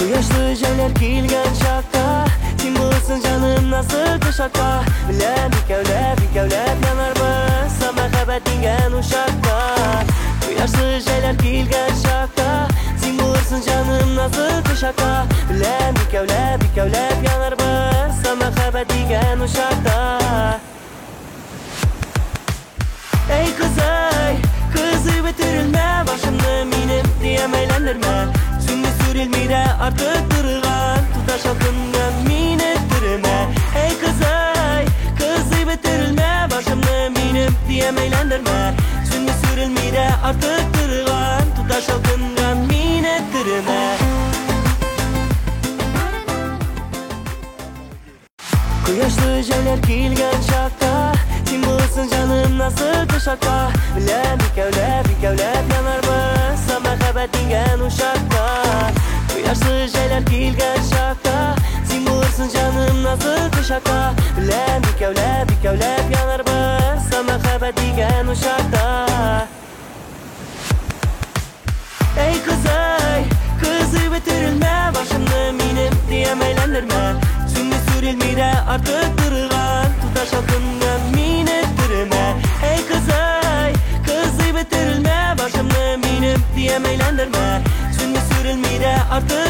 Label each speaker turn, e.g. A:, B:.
A: Yaşlı jeller kilgen şakka, kim bulsun canım nasıl kuşakka. Bilen ikevlep yanarmız, sama haber dingen uşakka. Yaşlı jeller kilgen şakka, kim bulsun canım nasıl kuşakka. Bilen ikevlep yanarmız, sama haber dingen uşakka. Ey kızay, kızı bitirilme, başımı minim diyem eğlendirme. Sünni sürülmeyde artık durgan, tutaş halkından mini türüme. Ey kızay, kızı bitirilme, başımı minim diyem eğlendirme. Sünni sürülmeyde artık durgan, tutaş halkından mini türüme. Yaşlı jeller kilgen şakka, kim bulsun canım nasıl kuşakka. Bilen ikevlep yanarmız, sama haber dingen uşakka. Yaşlı jeller kilgen şakka, kim bulsun canım nasıl kuşakka. Bilen ikevlep yanarmız, sama haber dingen uşakka. Ey kızay, kızı bitirilme, başımı minim diyem eğlendirme. Sünni sürülmeyde artık durgan, tutaş halkından mini türüme. Ey kızay, kızı bitirilme, başımı minim diyem eğlendirme. Sünni sürülmeyde artık